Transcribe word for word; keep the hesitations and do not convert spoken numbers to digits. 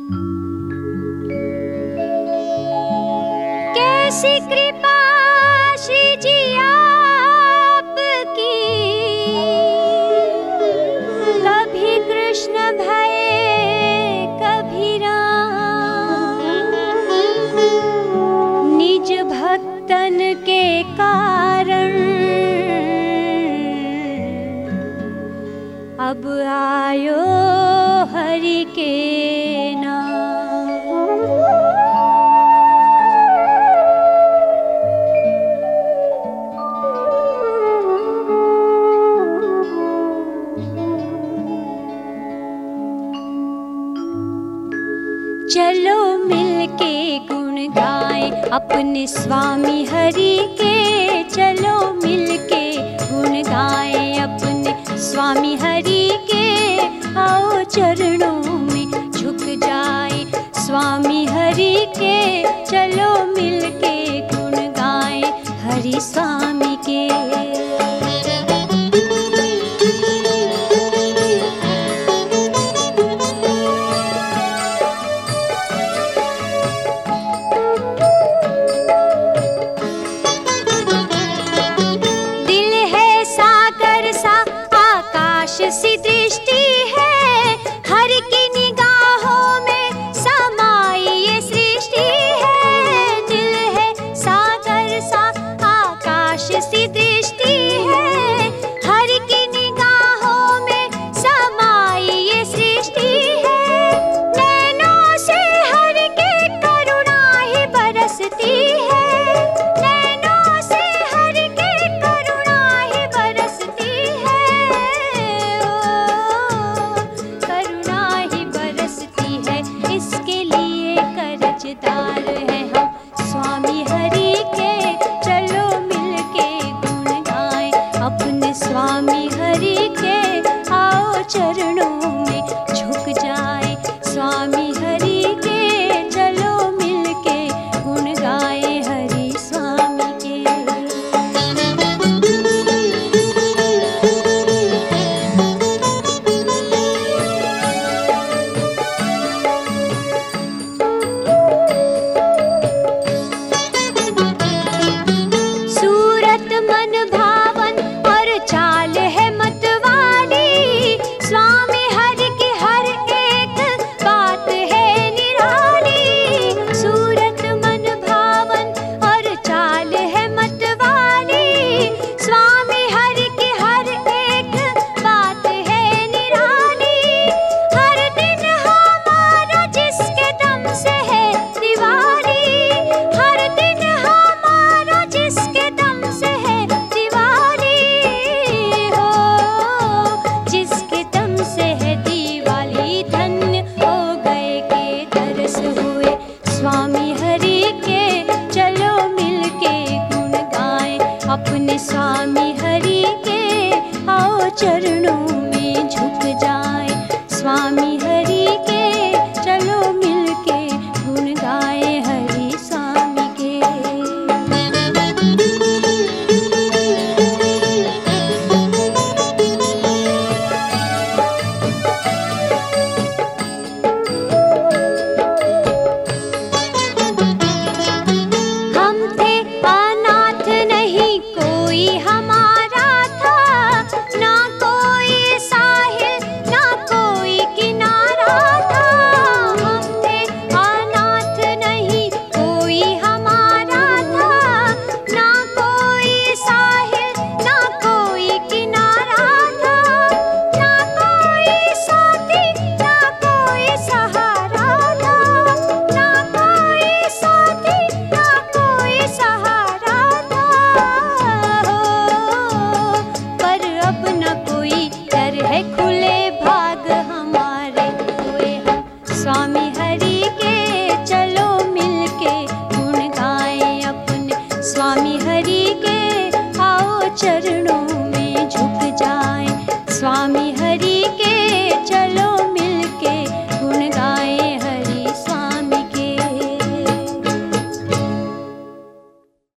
कैसी कृपा श्री जी आपकी, कभी कृष्ण भये कभी राम, निज भक्तन के कारण अब आयो हरि के नाम। चलो मिलके गुण गाएं अपने स्वामी हरि के, चलो मिलके गुण गाएं अपने स्वामी हरि के, आओ चरणों में झुक जाए स्वामी हरि के, चलो मिलके गुण गाएं हरि स्वामी के। सी दृष्टि है हरि की निगाहों में समाई ये सृष्टि है, दिल है सागर सा आकाश सी दृष्टि है, हरि की निगाहों में समाई ये सृष्टि है, नैनों से हरि की करुणा ही बरसती है, नैनों से हरि की करुणा ही बरसती है, इसके लिए कर्जदार हैं हम स्वामी हरि के, चलो मिलके गुण गाएं अपने स्वामी हरि के, आओ चरणों में झुक जाए स्वामी हरि के, चलो मिलके गुण गाएं हरि स्वामी के। अपने स्वामी हरि के, आओ चरणों में झुक जाए स्वामी हरि के, चलो मिलके गुण गाए हरि स्वामी के। खुले